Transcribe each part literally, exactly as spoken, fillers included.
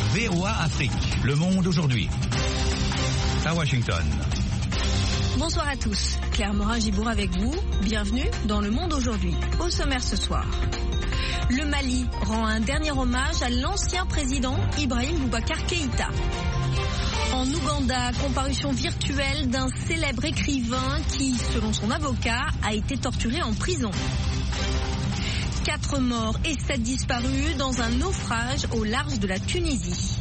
V O A Afrique, Le Monde aujourd'hui. À Washington. Bonsoir à tous, Claire Morin-Gibour avec vous. Bienvenue dans Le Monde aujourd'hui. Au sommaire ce soir. Le Mali rend un dernier hommage à l'ancien président Ibrahim Boubacar Keïta. En Ouganda, comparution virtuelle d'un célèbre écrivain qui, selon son avocat, a été torturé en prison. Quatre morts et sept disparus dans un naufrage au large de la Tunisie.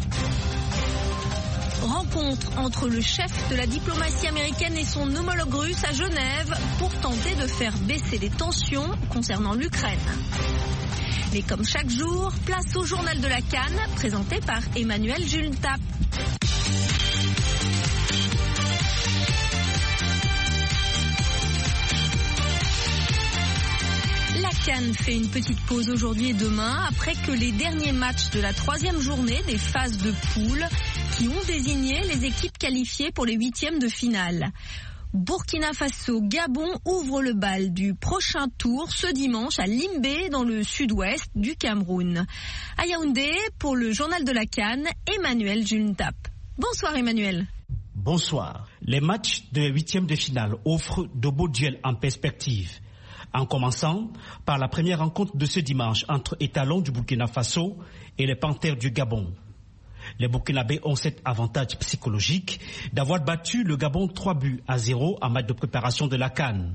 Rencontre entre le chef de la diplomatie américaine et son homologue russe à Genève pour tenter de faire baisser les tensions concernant l'Ukraine. Mais comme chaque jour, place au journal de la CAN, présenté par Emmanuel Juntap. La CAN fait une petite pause aujourd'hui et demain, après que les derniers matchs de la troisième journée des phases de poule qui ont désigné les équipes qualifiées pour les huitièmes de finale. Burkina Faso, Gabon ouvre le bal du prochain tour ce dimanche à Limbé dans le sud-ouest du Cameroun. À Yaoundé, pour le journal de la CAN, Emmanuel Juntap. Bonsoir Emmanuel. Bonsoir. Les matchs de huitièmes de finale offrent de beaux duels en perspective. En commençant par la première rencontre de ce dimanche entre Étalons du Burkina Faso et les Panthères du Gabon. Les Burkinabés ont cet avantage psychologique d'avoir battu le Gabon trois buts à zéro en match de préparation de la CAN.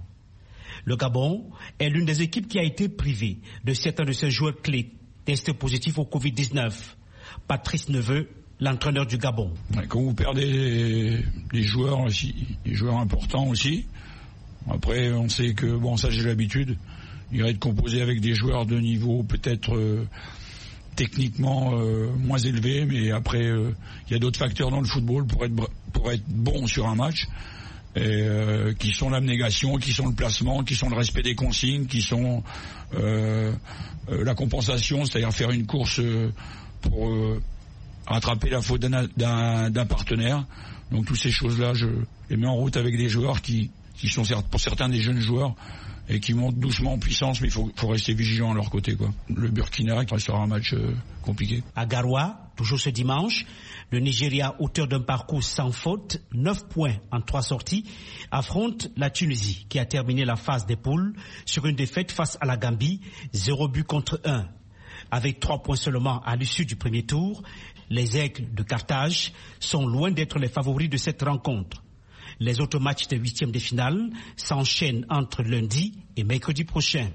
Le Gabon est l'une des équipes qui a été privée de certains de ses joueurs clés testés positifs au covid dix-neuf. Patrice Neveu, l'entraîneur du Gabon. Quand vous perdez des joueurs aussi, des joueurs importants aussi, après on sait que, bon ça j'ai l'habitude, il va être composé avec des joueurs de niveau peut-être... Euh, techniquement euh, moins élevé, mais après il euh, y a d'autres facteurs dans le football pour être pour être bon sur un match, et, euh, qui sont l'abnégation, qui sont le placement, qui sont le respect des consignes, qui sont euh, euh, la compensation, c'est-à-dire faire une course euh, pour euh, rattraper la faute d'un, d'un, d'un partenaire. Donc toutes ces choses-là, je les mets en route avec des joueurs qui qui sont pour certains des jeunes joueurs et qui montent doucement en puissance, mais il faut, faut rester vigilant à leur côté, quoi. Le Burkina restera un match euh, compliqué. À Garoua, toujours ce dimanche, le Nigeria, auteur d'un parcours sans faute, neuf points en trois sorties, affronte la Tunisie, qui a terminé la phase des poules sur une défaite face à la Gambie, zéro but contre un. Avec trois points seulement à l'issue du premier tour, les Aigles de Carthage sont loin d'être les favoris de cette rencontre. Les autres matchs de huitièmes de finale s'enchaînent entre lundi et mercredi prochain.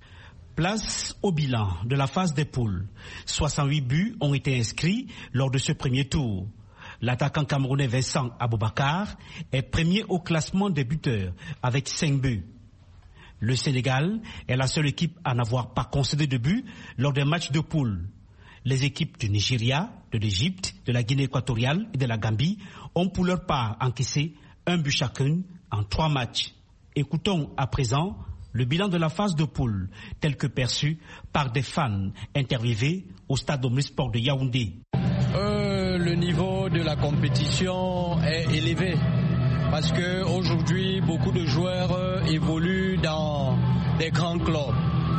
Place au bilan de la phase des poules. soixante-huit buts ont été inscrits lors de ce premier tour. L'attaquant camerounais Vincent Aboubakar est premier au classement des buteurs avec cinq buts. Le Sénégal est la seule équipe à n'avoir pas concédé de but lors des matchs de poule. Les équipes du Nigeria, de l'Égypte, de la Guinée équatoriale et de la Gambie ont pour leur part encaissé un but chacune en trois matchs. Écoutons à présent le bilan de la phase de poule tel que perçu par des fans interviewés au stade Omnisport de Yaoundé. Euh, le niveau de la compétition est élevé parce que aujourd'hui beaucoup de joueurs euh, évoluent dans des grands clubs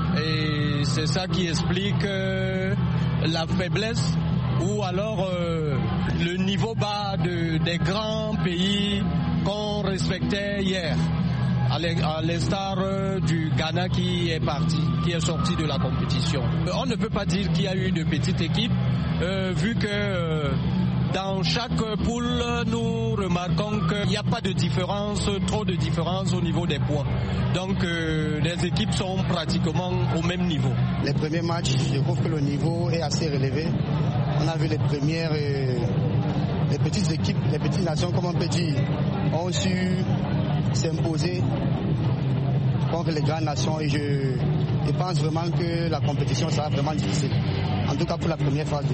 et c'est ça qui explique euh, la faiblesse ou alors euh, le niveau bas de, des grands pays qu'on respectait hier, à l'instar du Ghana qui est parti, qui est sorti de la compétition. On ne peut pas dire qu'il y a eu de petites équipes, euh, vu que euh, dans chaque poule, nous remarquons qu'il n'y a pas de différence, trop de différence au niveau des points. Donc euh, les équipes sont pratiquement au même niveau. Les premiers matchs, je trouve que le niveau est assez relevé. On a vu les premières, euh, les petites équipes, les petites nations, comme on peut dire, ont su s'imposer contre les grandes nations et je, je pense vraiment que la compétition sera vraiment difficile. En tout cas pour la première phase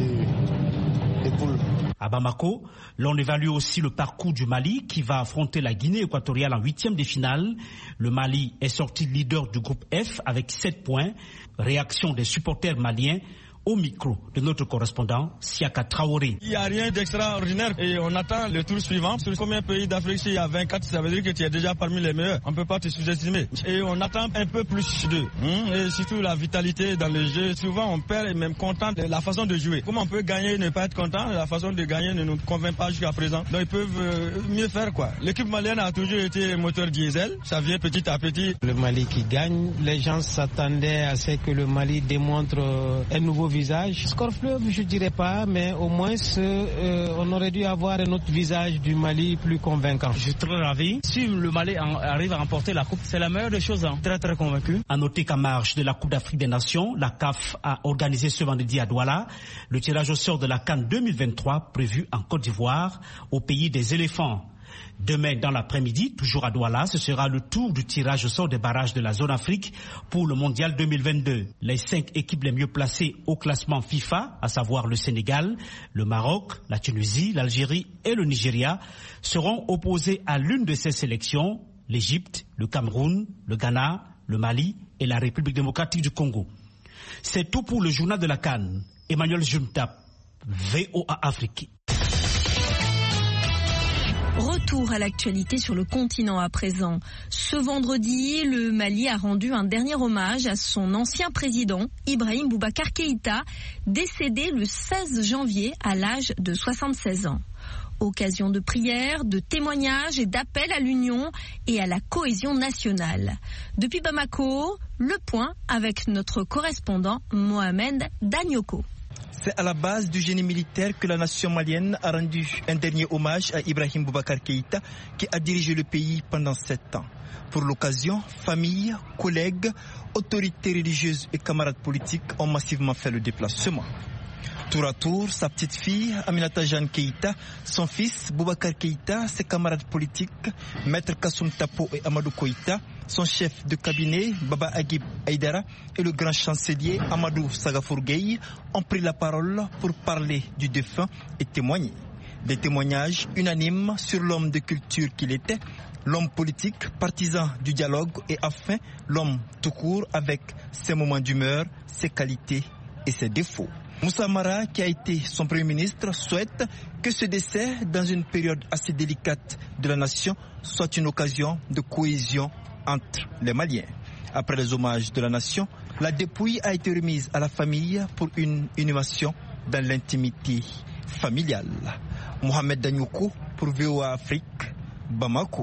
de, de poule. À Bamako, l'on évalue aussi le parcours du Mali qui va affronter la Guinée équatoriale en huitième de finale. Le Mali est sorti leader du groupe F avec sept points. Réaction des supporters maliens au micro de notre correspondant Siaka Traoré. Il n'y a rien d'extraordinaire et on attend le tour suivant. Sur combien de pays d'Afrique, s'il y a vingt-quatre, ça veut dire que tu es déjà parmi les meilleurs. On ne peut pas te sous-estimer. Et on attend un peu plus d'eux. Hein? Et surtout la vitalité dans le jeu. Souvent on perd et même content de la façon de jouer. Comment on peut gagner et ne pas être content? La façon de gagner ne nous convainc pas jusqu'à présent. Donc ils peuvent euh, mieux faire quoi. L'équipe malienne a toujours été moteur diesel. Ça vient petit à petit. Le Mali qui gagne, les gens s'attendaient à ce que le Mali démontre euh, un nouveau visage. Score fleuve, je dirais pas, mais au moins euh, on aurait dû avoir un autre visage du Mali plus convaincant. Je suis très ravi. Si le Mali en, arrive à remporter la coupe, c'est la meilleure des choses. Hein. Très très convaincu. À noter qu'en marge de la Coupe d'Afrique des Nations, la C A F a organisé ce vendredi à Douala le tirage au sort de la CAN deux mille vingt-trois prévu en Côte d'Ivoire au pays des éléphants. Demain dans l'après-midi, toujours à Douala, ce sera le tour du tirage au sort des barrages de la zone Afrique pour le mondial deux mille vingt-deux. Les cinq équipes les mieux placées au classement FIFA, à savoir le Sénégal, le Maroc, la Tunisie, l'Algérie et le Nigeria, seront opposées à l'une de ces sélections, l'Égypte, le Cameroun, le Ghana, le Mali et la République démocratique du Congo. C'est tout pour le journal de la CAN. Emmanuel Jumtap, V O A Afrique. Retour à l'actualité sur le continent à présent. Ce vendredi, le Mali a rendu un dernier hommage à son ancien président, Ibrahim Boubacar Keïta, décédé le seize janvier à l'âge de soixante-seize ans. Occasion de prières, de témoignages et d'appels à l'union et à la cohésion nationale. Depuis Bamako, le point avec notre correspondant Mohamed Danyoko. C'est à la base du génie militaire que la nation malienne a rendu un dernier hommage à Ibrahim Boubacar Keïta, qui a dirigé le pays pendant sept ans. Pour l'occasion, familles, collègues, autorités religieuses et camarades politiques ont massivement fait le déplacement. Tour à tour, sa petite fille, Aminata Jeanne Keïta, son fils, Boubacar Keïta, ses camarades politiques, Maître Kassoum Tapo et Amadou Koïta, son chef de cabinet, Baba Aguib Aïdara, et le grand chancelier, Amadou Sagafour Gueye, ont pris la parole pour parler du défunt et témoigner. Des témoignages unanimes sur l'homme de culture qu'il était, l'homme politique, partisan du dialogue et enfin l'homme tout court avec ses moments d'humeur, ses qualités et ses défauts. Moussa Mara, qui a été son premier ministre, souhaite que ce décès, dans une période assez délicate de la nation, soit une occasion de cohésion entre les Maliens. Après les hommages de la nation, la dépouille a été remise à la famille pour une inhumation dans l'intimité familiale. Mohamed Danyoko pour V O A Afrique, Bamako.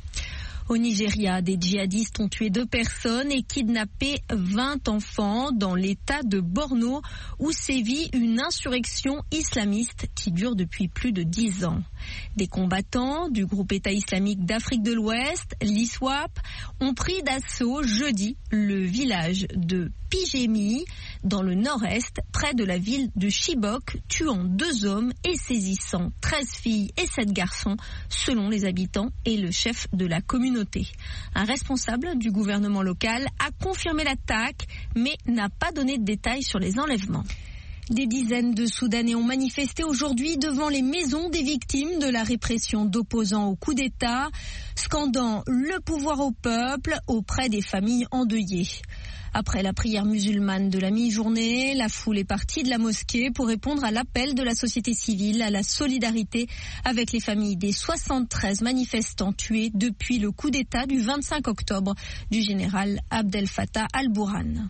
Au Nigeria, des djihadistes ont tué deux personnes et kidnappé vingt enfants dans l'état de Borno où sévit une insurrection islamiste qui dure depuis plus de dix ans. Des combattants du groupe État islamique d'Afrique de l'Ouest, l'I S W A P, ont pris d'assaut jeudi le village de Pigémi dans le nord-est, près de la ville de Chibok, tuant deux hommes et saisissant treize filles et sept garçons, selon les habitants et le chef de la communauté. Un responsable du gouvernement local a confirmé l'attaque, mais n'a pas donné de détails sur les enlèvements. Des dizaines de Soudanais ont manifesté aujourd'hui devant les maisons des victimes de la répression d'opposants au coup d'État, scandant le pouvoir au peuple auprès des familles endeuillées. Après la prière musulmane de la mi-journée, la foule est partie de la mosquée pour répondre à l'appel de la société civile à la solidarité avec les familles des soixante-treize manifestants tués depuis le coup d'État du vingt-cinq octobre du général Abdel Fattah al-Burhan.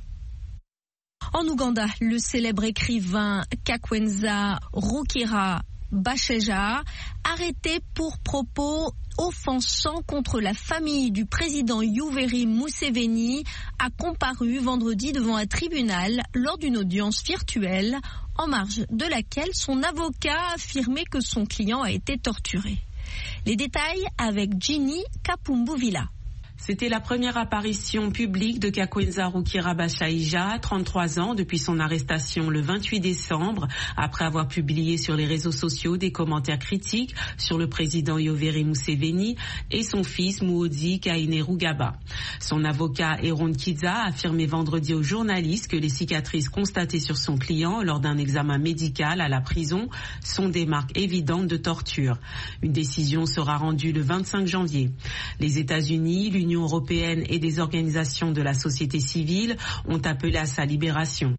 En Ouganda, le célèbre écrivain Kakwenza Rukira Basheja, arrêté pour propos offensant contre la famille du président Yoweri Museveni, a comparu vendredi devant un tribunal lors d'une audience virtuelle en marge de laquelle son avocat a affirmé que son client a été torturé. Les détails avec Ginny Kapumbuvila. C'était la première apparition publique de Kakwenza Rukira Bashaija, trente-trois ans, depuis son arrestation le vingt-huit décembre, après avoir publié sur les réseaux sociaux des commentaires critiques sur le président Yoweri Museveni et son fils Muhoozi Kainerugaba. Son avocat Aaron Kizza a affirmé vendredi aux journalistes que les cicatrices constatées sur son client lors d'un examen médical à la prison sont des marques évidentes de torture. Une décision sera rendue le vingt-cinq janvier. Les États-Unis, l'Union européenne et des organisations de la société civile ont appelé à sa libération.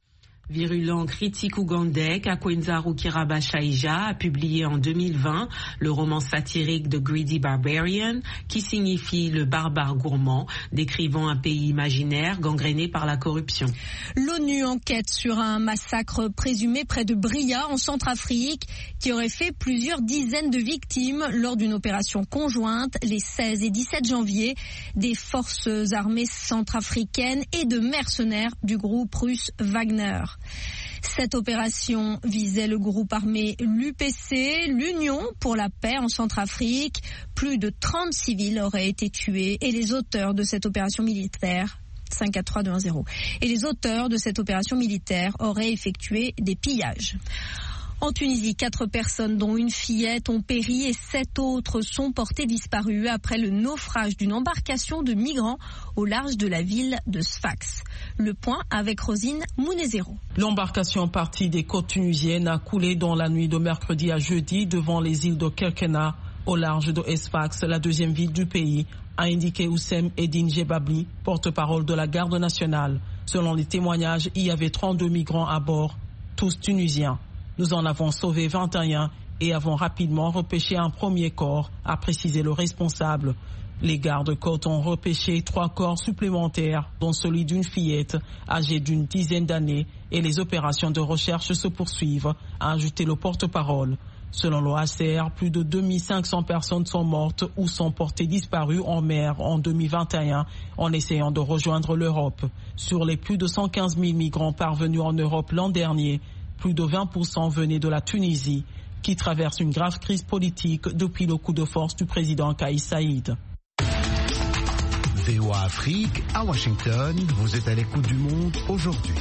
Virulent critique ougandais, Kakwenza Rukirabashaija a publié en deux mille vingt le roman satirique The Greedy Barbarian, qui signifie le barbare gourmand, décrivant un pays imaginaire gangréné par la corruption. L'ONU enquête sur un massacre présumé près de Bria, en Centrafrique, qui aurait fait plusieurs dizaines de victimes lors d'une opération conjointe les seize et dix-sept janvier des forces armées centrafricaines et de mercenaires du groupe russe Wagner. Cette opération visait le groupe armé l'U P C, l'Union pour la paix en Centrafrique. Plus de trente civils auraient été tués et les auteurs de cette opération militaire cinq quatre trois deux un zéro et les auteurs de cette opération militaire auraient effectué des pillages. En Tunisie, quatre personnes, dont une fillette, ont péri et sept autres sont portées disparues après le naufrage d'une embarcation de migrants au large de la ville de Sfax. Le point avec Rosine Mounezero. L'embarcation partie des côtes tunisiennes a coulé dans la nuit de mercredi à jeudi devant les îles de Kerkena, au large de Sfax, la deuxième ville du pays, a indiqué Oussem Eddine Jebabli, porte-parole de la garde nationale. Selon les témoignages, il y avait trente-deux migrants à bord, tous tunisiens. Nous en avons sauvé vingt et un et avons rapidement repêché un premier corps, a précisé le responsable. Les gardes-côtes ont repêché trois corps supplémentaires, dont celui d'une fillette âgée d'une dizaine d'années, et les opérations de recherche se poursuivent, a ajouté le porte-parole. Selon l'O H C R, plus de deux mille cinq cents personnes sont mortes ou sont portées disparues en mer en deux mille vingt et un en essayant de rejoindre l'Europe. Sur les plus de cent quinze mille migrants parvenus en Europe l'an dernier, plus de vingt pour cent venaient de la Tunisie, qui traverse une grave crise politique depuis le coup de force du président Kais Saïd. V O A Afrique, à Washington, vous êtes à l'écoute du monde aujourd'hui.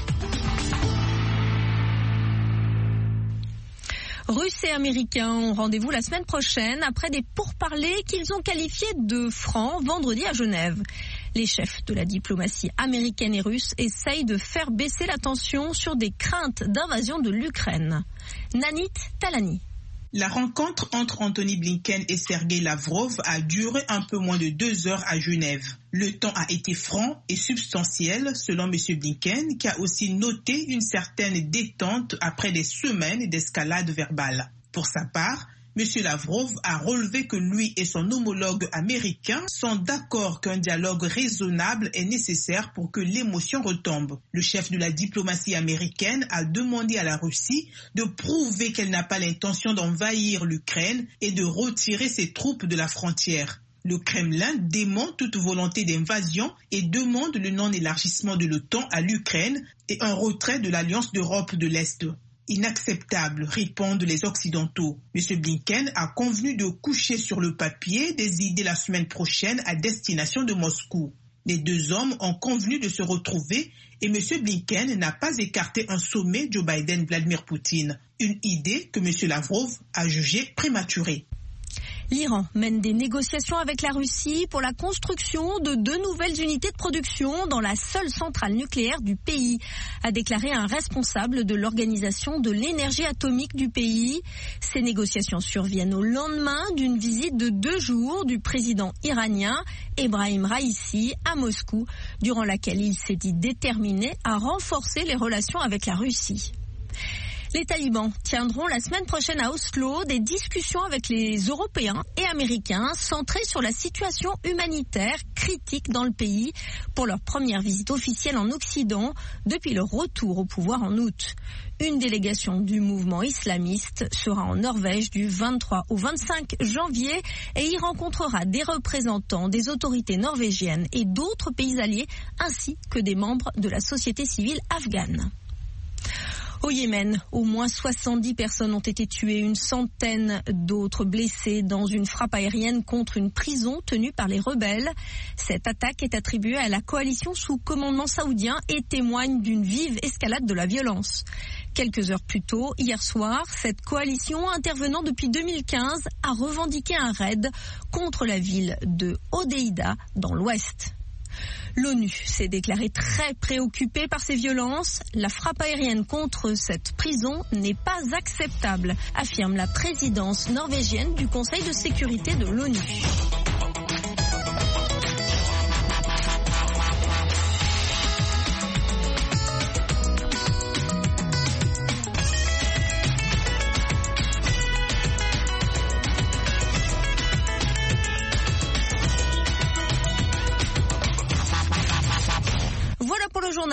Russes et Américains ont rendez-vous la semaine prochaine après des pourparlers qu'ils ont qualifiés de francs vendredi à Genève. Les chefs de la diplomatie américaine et russe essayent de faire baisser la tension sur des craintes d'invasion de l'Ukraine. Nanit Talani. La rencontre entre Anthony Blinken et Sergei Lavrov a duré un peu moins de deux heures à Genève. Le temps a été franc et substantiel, selon M. Blinken, qui a aussi noté une certaine détente après des semaines d'escalade verbale. Pour sa part, M. Lavrov a relevé que lui et son homologue américain sont d'accord qu'un dialogue raisonnable est nécessaire pour que l'émotion retombe. Le chef de la diplomatie américaine a demandé à la Russie de prouver qu'elle n'a pas l'intention d'envahir l'Ukraine et de retirer ses troupes de la frontière. Le Kremlin dément toute volonté d'invasion et demande le non-élargissement de l'OTAN à l'Ukraine et un retrait de l'Alliance d'Europe de l'Est. Inacceptable, répondent les Occidentaux. M. Blinken a convenu de coucher sur le papier des idées la semaine prochaine à destination de Moscou. Les deux hommes ont convenu de se retrouver et M. Blinken n'a pas écarté un sommet Joe Biden-Vladimir Poutine, une idée que M. Lavrov a jugée prématurée. L'Iran mène des négociations avec la Russie pour la construction de deux nouvelles unités de production dans la seule centrale nucléaire du pays, a déclaré un responsable de l'Organisation de l'énergie atomique du pays. Ces négociations surviennent au lendemain d'une visite de deux jours du président iranien Ebrahim Raïssi à Moscou, durant laquelle il s'est dit déterminé à renforcer les relations avec la Russie. Les talibans tiendront la semaine prochaine à Oslo des discussions avec les Européens et Américains centrées sur la situation humanitaire critique dans le pays pour leur première visite officielle en Occident depuis leur retour au pouvoir en août. Une délégation du mouvement islamiste sera en Norvège du vingt-trois au vingt-cinq janvier et y rencontrera des représentants des autorités norvégiennes et d'autres pays alliés ainsi que des membres de la société civile afghane. Au Yémen, au moins soixante-dix personnes ont été tuées, une centaine d'autres blessées dans une frappe aérienne contre une prison tenue par les rebelles. Cette attaque est attribuée à la coalition sous commandement saoudien et témoigne d'une vive escalade de la violence. Quelques heures plus tôt, hier soir, cette coalition, intervenant depuis deux mille quinze, a revendiqué un raid contre la ville de Hodeïda dans l'ouest. L'ONU s'est déclarée très préoccupée par ces violences. La frappe aérienne contre cette prison n'est pas acceptable, affirme la présidence norvégienne du Conseil de sécurité de l'ONU.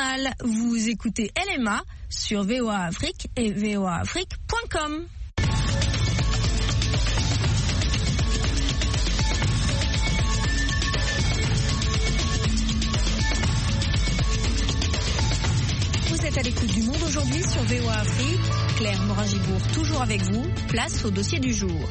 journal. Vous écoutez L M A sur V O A Afrique et V O A Afrique point com. Vous êtes à l'écoute du Monde aujourd'hui sur V O A Afrique. Claire Morin-Gibourg toujours avec vous. Place au dossier du jour.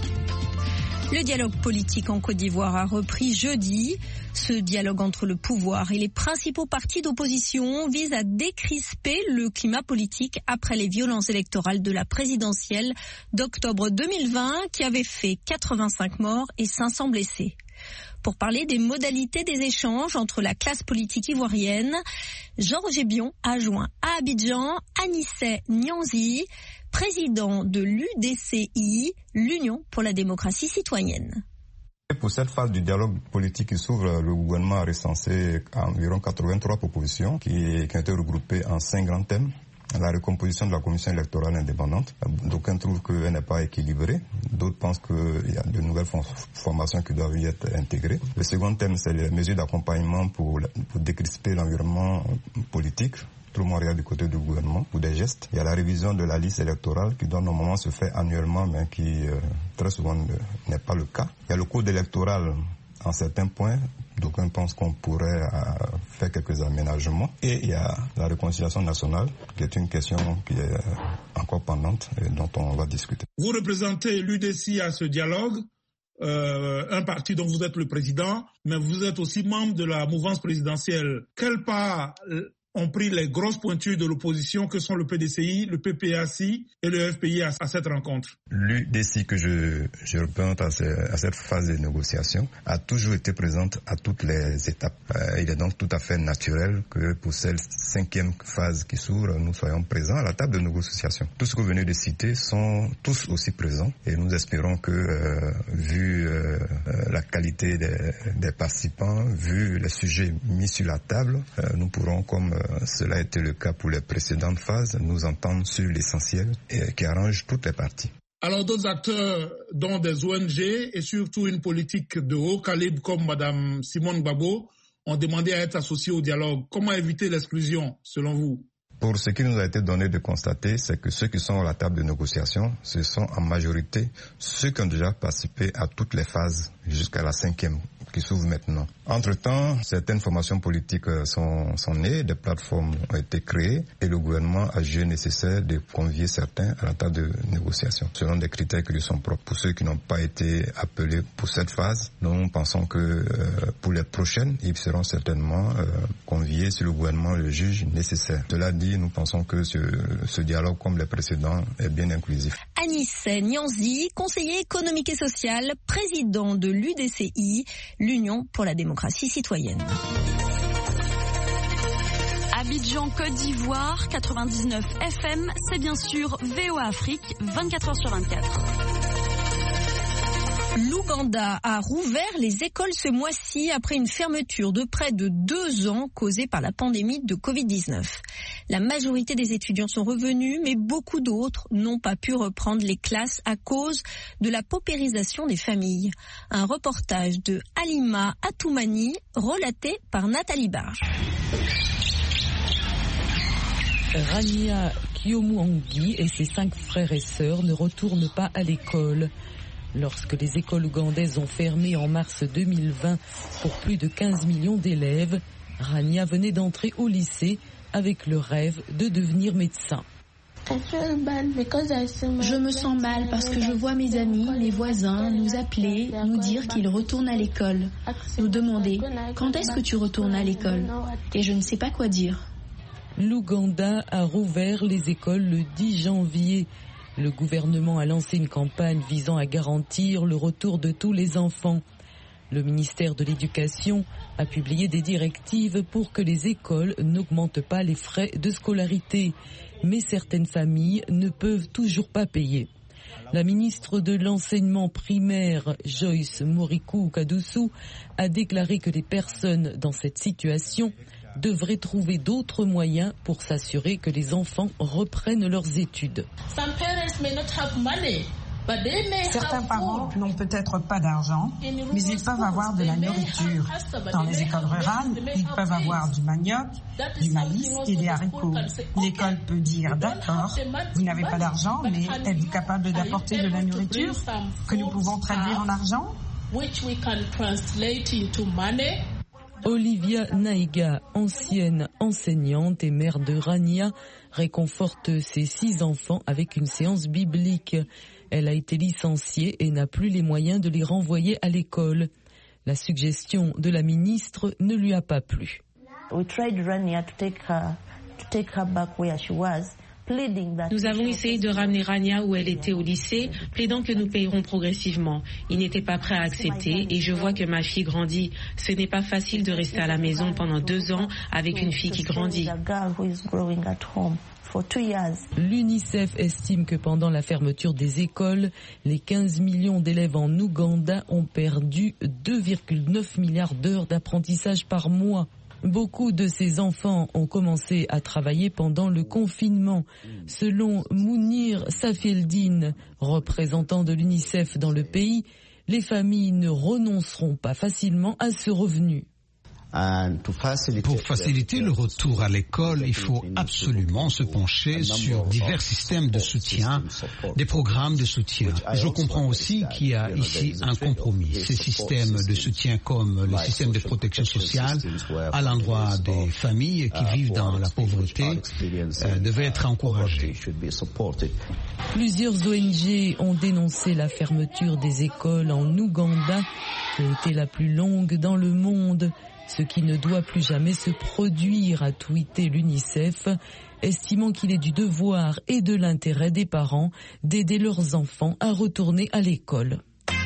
Le dialogue politique en Côte d'Ivoire a repris jeudi. Ce dialogue entre le pouvoir et les principaux partis d'opposition vise à décrisper le climat politique après les violences électorales de la présidentielle d'octobre deux mille vingt qui avait fait quatre-vingt-cinq morts et cinq cents blessés. Pour parler des modalités des échanges entre la classe politique ivoirienne, Jean-Roger Bion a joint à Abidjan Anissé Nyanzi, président de l'U D C I, l'Union pour la démocratie citoyenne. Pour cette phase du dialogue politique qui s'ouvre, le gouvernement a recensé environ quatre-vingt-trois propositions qui, qui ont été regroupées en cinq grands thèmes. La recomposition de la commission électorale indépendante. D'aucuns trouvent qu'elle n'est pas équilibrée. D'autres pensent qu'il y a de nouvelles formations qui doivent y être intégrées. Le second thème, c'est les mesures d'accompagnement pour, pour décrisper l'environnement politique. Tout le monde regarde du côté du gouvernement pour des gestes. Il y a la révision de la liste électorale qui doit normalement se faire annuellement, mais qui euh, très souvent n'est pas le cas. Il y a le code électoral en certains points. D'aucuns pensent qu'on pourrait euh, faire quelques aménagements. Et il y a la réconciliation nationale, qui est une question qui est encore pendante et dont on va discuter. Vous représentez l'U D C I à ce dialogue, euh, un parti dont vous êtes le président, mais vous êtes aussi membre de la mouvance présidentielle. Quelle part ont pris les grosses pointures de l'opposition que sont le P D C I, le P P A C I et le F P I à, à cette rencontre? L'U D C I que je, je représente à, ce, à cette phase de négociation a toujours été présente à toutes les étapes. Euh, il est donc tout à fait naturel que pour cette cinquième phase qui s'ouvre, nous soyons présents à la table de négociation. Tous ceux que vous venez de citer sont tous aussi présents et nous espérons que, euh, vu euh, la qualité des, des participants, vu les sujets mis sur la table, euh, nous pourrons, comme cela a été le cas pour les précédentes phases, nous entendre sur l'essentiel et qui arrange toutes les parties. Alors d'autres acteurs, dont des O N G et surtout une politique de haut calibre comme Mme Simone Gbagbo, ont demandé à être associés au dialogue. Comment éviter l'exclusion, selon vous? Pour ce qui nous a été donné de constater, c'est que ceux qui sont à la table de négociation, ce sont en majorité ceux qui ont déjà participé à toutes les phases jusqu'à la cinquième qui s'ouvre maintenant. Entre-temps, certaines formations politiques sont, sont nées, des plateformes ont été créées et le gouvernement a jugé nécessaire de convier certains à la table de négociation, selon des critères qui lui sont propres. Pour ceux qui n'ont pas été appelés pour cette phase, nous pensons que euh, pour les prochaines, ils seront certainement euh, conviés si le gouvernement le juge nécessaire. Cela dit, nous pensons que ce, ce dialogue, comme les précédents, est bien inclusif. Anissé Nyanzi, conseiller économique et social, président de l'U D C I, l'Union pour la démocratie citoyenne. Abidjan, Côte d'Ivoire, quatre-vingt-dix-neuf F M, c'est bien sûr V O A Afrique, vingt-quatre heures sur vingt-quatre. L'Ouganda a rouvert les écoles ce mois-ci après une fermeture de près de deux ans causée par la pandémie de covid dix-neuf. La majorité des étudiants sont revenus, mais beaucoup d'autres n'ont pas pu reprendre les classes à cause de la paupérisation des familles. Un reportage de Halima Atoumani, relaté par Nathalie Barge. Rania Kiomuangi et ses cinq frères et sœurs ne retournent pas à l'école. Lorsque les écoles ougandaises ont fermé en mars deux mille vingt pour plus de quinze millions d'élèves, Rania venait d'entrer au lycée avec le rêve de devenir médecin. Je me sens mal parce que je vois mes amis, mes voisins nous appeler, nous dire qu'ils retournent à l'école, nous demander « Quand est-ce que tu retournes à l'école ?» Et je ne sais pas quoi dire. L'Ouganda a rouvert les écoles le dix janvier. Le gouvernement a lancé une campagne visant à garantir le retour de tous les enfants. Le ministère de l'Éducation a publié des directives pour que les écoles n'augmentent pas les frais de scolarité. Mais certaines familles ne peuvent toujours pas payer. La ministre de l'enseignement primaire, Joyce Moriku-Kadusu, a déclaré que les personnes dans cette situation devraient trouver d'autres moyens pour s'assurer que les enfants reprennent leurs études. Certains parents n'ont peut-être pas d'argent, mais ils peuvent avoir de la nourriture. Dans les écoles rurales, ils peuvent avoir du manioc, du maïs et des haricots. L'école peut dire « D'accord, vous n'avez pas d'argent, mais êtes-vous capable d'apporter de la nourriture que nous pouvons traduire en argent ?» Olivia Naïga, ancienne enseignante et mère de Rania, réconforte ses six enfants avec une séance biblique. Elle a été licenciée et n'a plus les moyens de les renvoyer à l'école. La suggestion de la ministre ne lui a pas plu. Nous avons essayé de ramener Rania où elle était au lycée, plaidant que nous payerons progressivement. Il n'était pas prêt à accepter et je vois que ma fille grandit. Ce n'est pas facile de rester à la maison pendant deux ans avec une fille qui grandit. L'UNICEF estime que pendant la fermeture des écoles, les quinze millions d'élèves en Ouganda ont perdu deux virgule neuf milliards d'heures d'apprentissage par mois. Beaucoup de ces enfants ont commencé à travailler pendant le confinement. Selon Mounir Safieldine, représentant de l'UNICEF dans le pays, les familles ne renonceront pas facilement à ce revenu. Pour faciliter le retour à l'école, il faut absolument se pencher sur divers systèmes de soutien, des programmes de soutien. Je comprends aussi qu'il y a ici un compromis. Ces systèmes de soutien comme le système de protection sociale à l'endroit des familles qui vivent dans la pauvreté euh, devaient être encouragés. Plusieurs O N G ont dénoncé la fermeture des écoles en Ouganda, qui a été la plus longue dans le monde. Ce qui ne doit plus jamais se produire, a tweeté l'UNICEF, estimant qu'il est du devoir et de l'intérêt des parents d'aider leurs enfants à retourner à l'école.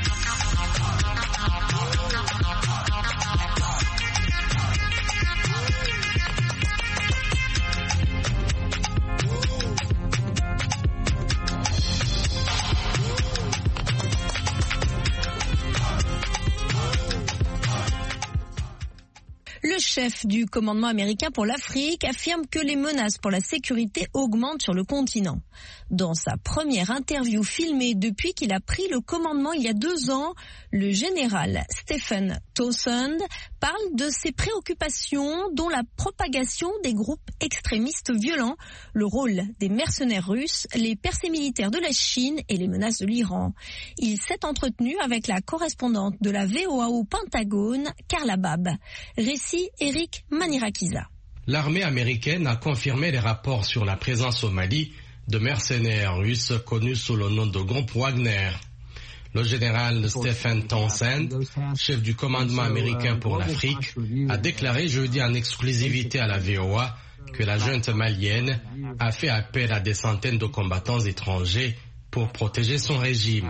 Le chef du commandement américain pour l'Afrique affirme que les menaces pour la sécurité augmentent sur le continent. Dans sa première interview filmée depuis qu'il a pris le commandement il y a deux ans, le général Stephen Townsend parle de ses préoccupations, dont la propagation des groupes extrémistes violents, le rôle des mercenaires russes, les percées militaires de la Chine et les menaces de l'Iran. Il s'est entretenu avec la correspondante de la V O A au Pentagone, Carla Bab. Récit Eric Manirakiza. L'armée américaine a confirmé les rapports sur la présence au Mali de mercenaires russes connus sous le nom de groupe Wagner. Le général Stephen Townsend, chef du commandement américain pour l'Afrique, a déclaré jeudi en exclusivité à la V O A que la junte malienne a fait appel à des centaines de combattants étrangers pour protéger son régime.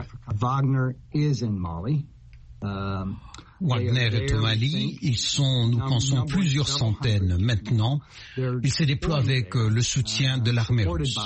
Wagner est au Mali, ils sont, nous pensons, plusieurs centaines maintenant. Ils se déploient avec le soutien de l'armée russe.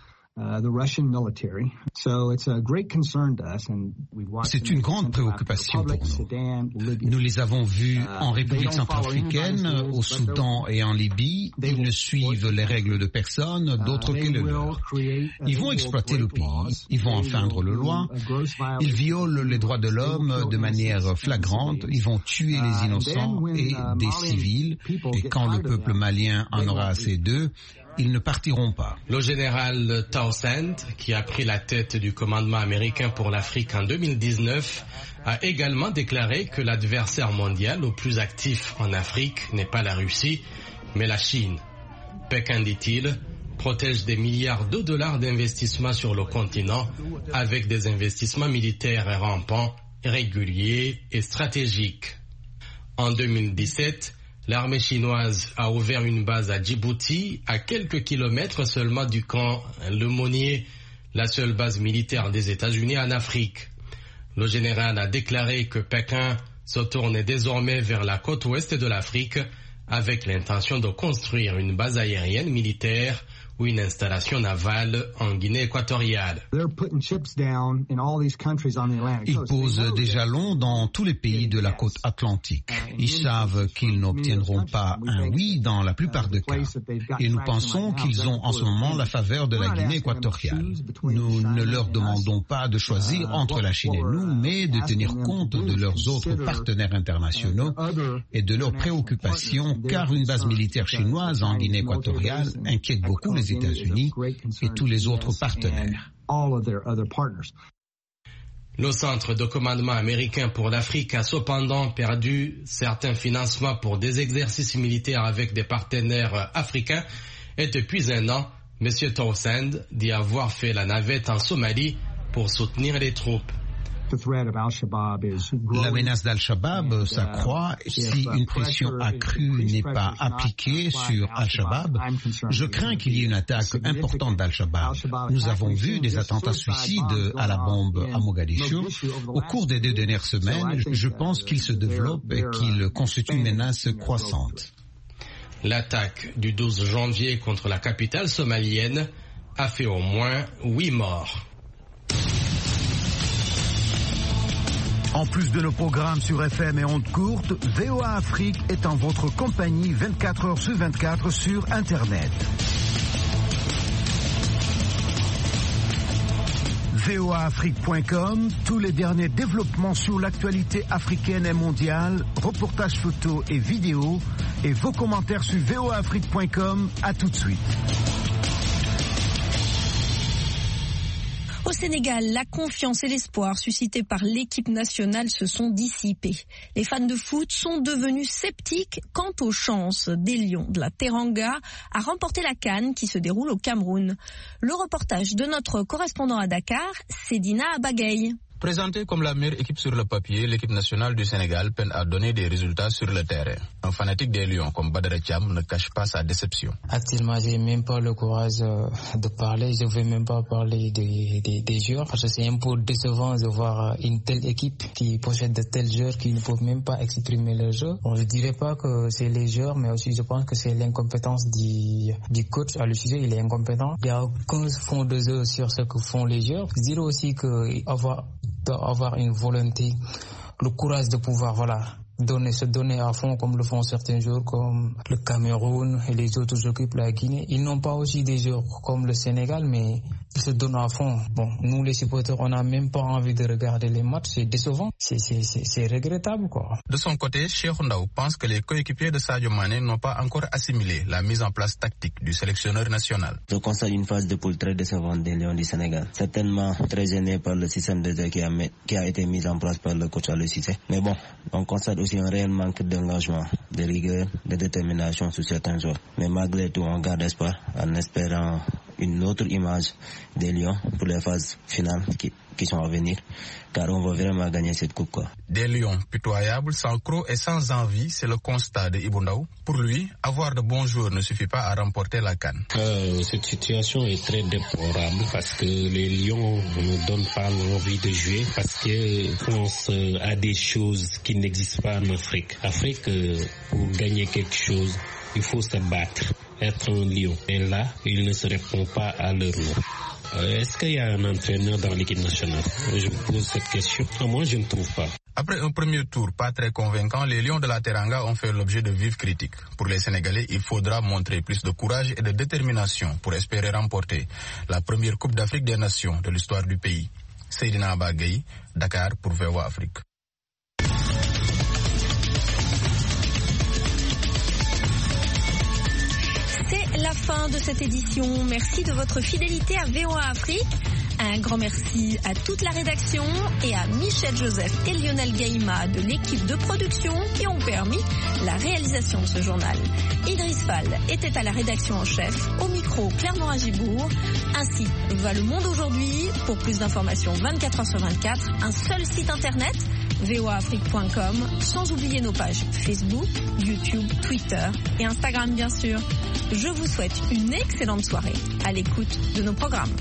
C'est une grande préoccupation pour nous. Nous les avons vus en République centrafricaine, au Soudan et en Libye. Ils ne suivent les règles de personne, d'autres que les leurs. Ils vont exploiter le pays, ils vont enfreindre le loi, ils violent les droits de l'homme de manière flagrante, ils vont tuer les innocents et des civils. Et quand le peuple malien en aura assez d'eux, ils ne partiront pas. Le général Townsend, qui a pris la tête du commandement américain pour l'Afrique en deux mille dix-neuf, a également déclaré que l'adversaire mondial le plus actif en Afrique n'est pas la Russie, mais la Chine. Pékin, dit-il, protège des milliards de dollars d'investissements sur le continent avec des investissements militaires rampants, réguliers et stratégiques. En deux mille dix-sept, l'armée chinoise a ouvert une base à Djibouti, à quelques kilomètres seulement du camp Lemonnier, la seule base militaire des États-Unis en Afrique. Le général a déclaré que Pékin se tourne désormais vers la côte ouest de l'Afrique avec l'intention de construire une base aérienne militaire ou une installation navale en Guinée équatoriale. Ils posent des jalons dans tous les pays de la côte atlantique. Ils savent qu'ils n'obtiendront pas un oui dans la plupart des cas. Et nous pensons qu'ils ont en ce moment la faveur de la Guinée équatoriale. Nous ne leur demandons pas de choisir entre la Chine et nous, mais de tenir compte de leurs autres partenaires internationaux et de leurs préoccupations, car une base militaire chinoise en Guinée équatoriale inquiète beaucoup les États-Unis et tous les autres partenaires. Le Centre de commandement américain pour l'Afrique a cependant perdu certains financements pour des exercices militaires avec des partenaires africains et depuis un an, M. Townsend dit avoir fait la navette en Somalie pour soutenir les troupes. La menace d'Al-Shabaab s'accroît. Si une pression accrue n'est pas appliquée sur Al-Shabaab, je crains qu'il y ait une attaque importante d'Al-Shabaab. Nous avons vu des attentats suicides à la bombe à Mogadiscio. Au cours des deux dernières semaines, je pense qu'il se développe et qu'il constitue une menace croissante. L'attaque du douze janvier contre la capitale somalienne a fait au moins huit morts. En plus de nos programmes sur F M et ondes courtes, V O A Afrique est en votre compagnie vingt-quatre heures sur vingt-quatre sur Internet. V O A Afrique point com, tous les derniers développements sur l'actualité africaine et mondiale, reportages photos et vidéos, et vos commentaires sur V O A Afrique point com. À tout de suite. Au Sénégal, la confiance et l'espoir suscités par l'équipe nationale se sont dissipés. Les fans de foot sont devenus sceptiques quant aux chances des Lions de la Teranga à remporter la CAN qui se déroule au Cameroun. Le reportage de notre correspondant à Dakar, Sedina Abagaye. Présentée comme la meilleure équipe sur le papier, l'équipe nationale du Sénégal peine à donner des résultats sur le terrain. Un fanatique des Lions comme Badara Thiam ne cache pas sa déception. Actuellement, j'ai même pas le courage de parler. Je ne veux même pas parler des, des, des joueurs parce que c'est un peu décevant de voir une telle équipe qui possède de tels joueurs qui ne peuvent même pas exprimer leur jeu. Bon, je dirais pas que c'est les joueurs, mais aussi je pense que c'est l'incompétence du, du coach à le sujet. Il est incompétent. Il y a aucun fond de jeu sur ce que font les joueurs. Je dirais aussi que avoir avoir une volonté, le courage de pouvoir voilà donner, se donner à fond comme le font certains joueurs comme le Cameroun et les autres équipes, la Guinée. Ils n'ont pas aussi des joueurs comme le Sénégal, mais ils se donnent à fond. Bon, nous les supporters, on n'a même pas envie de regarder les matchs, c'est décevant, c'est, c'est, c'est, c'est regrettable quoi. De son côté, Cheikh Ndaw pense que les coéquipiers de Sadio Mané n'ont pas encore assimilé la mise en place tactique du sélectionneur national. Je constate une phase de poule très décevante des Lions du Sénégal, certainement très gêné par le système de jeu qui a, qui a été mis en place par le coach Aliou Cissé. Mais bon, on constate aussi un réel manque d'engagement, de rigueur, de détermination sur certains joueurs. Mais malgré tout, on garde espoir en espérant une autre image des Lions pour les phases finales qui, qui sont à venir, car on va vraiment gagner cette coupe quoi. Des Lions pitoyables, sans croc et sans envie, c'est le constat de Ibou Ndaw. Pour lui, avoir de bons joueurs ne suffit pas à remporter la CAN. Euh, cette situation est très déplorable parce que les Lions ne nous donnent pas l'envie de jouer parce qu'ils pensent à des choses qui n'existent pas en Afrique. Afrique, pour gagner quelque chose, il faut se battre, être un lion. Et là, il ne se répond pas à leur nom. Euh, est-ce qu'il y a un entraîneur dans l'équipe nationale? Je me pose cette question. Moi, je ne trouve pas. Après un premier tour pas très convaincant, les Lions de la Teranga ont fait l'objet de vives critiques. Pour les Sénégalais, il faudra montrer plus de courage et de détermination pour espérer remporter la première Coupe d'Afrique des Nations de l'histoire du pays. Seydina Abagaye, Dakar pour V O A Afrique. C'est la fin de cette édition. Merci de votre fidélité à V O A Afrique. Un grand merci à toute la rédaction et à Michel Joseph et Lionel Gaïma de l'équipe de production qui ont permis la réalisation de ce journal. Idriss Fall était à la rédaction en chef, au micro Clermont Agibourg. Ainsi va le monde aujourd'hui. Pour plus d'informations vingt-quatre heures sur vingt-quatre, un seul site internet, V O A Afrique point com, sans oublier nos pages Facebook, YouTube, Twitter et Instagram bien sûr. Je vous souhaite une excellente soirée à l'écoute de nos programmes.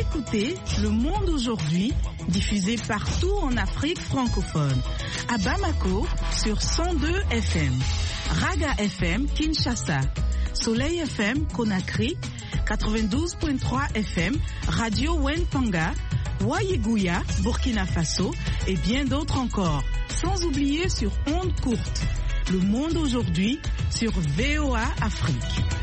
écoutez Le Monde aujourd'hui, diffusé partout en Afrique francophone. À Bamako, sur cent deux F M. Raga F M, Kinshasa. Soleil F M, Conakry. quatre-vingt-douze virgule trois F M. Radio Wentanga. Wayeguya, Burkina Faso. Et bien d'autres encore. Sans oublier sur ondes courtes. Le Monde aujourd'hui sur V O A Afrique.